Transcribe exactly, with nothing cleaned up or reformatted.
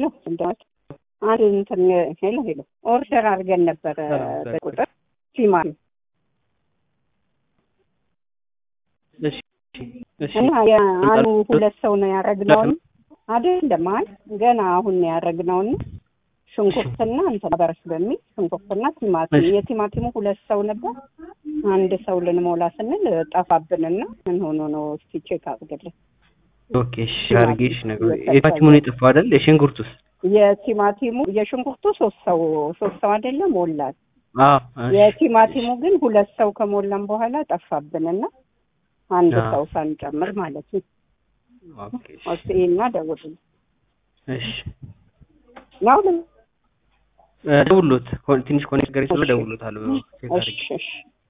ነው እንደው አንድ እንትን ሄሎ ሄሎ ኦርደር አድርገን ነበር በቁጥር ቲማን እሺ እሺ እና ያኑ ሁለት ሰው ነው ያረግነው አይደለም አይ ገና አሁን ነው ያረግነው ሽንኩርትና እንትን በርስ በሚል ሽንኩርትና ቲማቲም የቲማቲሙ ሁለት ሰው ነበር አንድ ሰው ልንሞላ ስንል ጠፋብንና ምን ሆኖ ነው እስቲ ቼክ አድርገን ኦኬ ሻርጌሽ ነገር የቲማቲሙን የጠፋው አይደል የሽንኩርቱስ የቲማቲሙ የሽንኩርቱ ሶስት ሰው ሶስት ሰው አይደለም ሞላል አዎ የቲማቲሙ ግን ሁለት ሰው ከሞላን በኋላ ጠፋብንና አንድ ሰው ሳንጨምር ማለት ነው ኦኬ ኦኬ እና ደውል እሺ ነው ደውሉት ትንሽ ኮኔክት ጋር ይሰለ ደውሉታል እሺ እሺ